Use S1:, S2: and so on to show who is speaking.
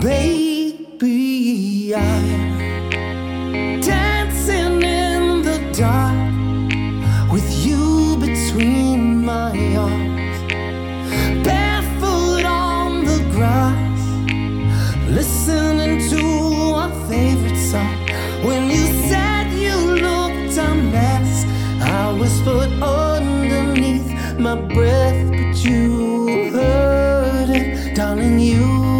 S1: Baby, I'm dancing in the dark with you between my arms, barefoot on the grass, listening to our favorite song. When you said you looked a mess, I whispered underneath my breath, but you heard it, darling, you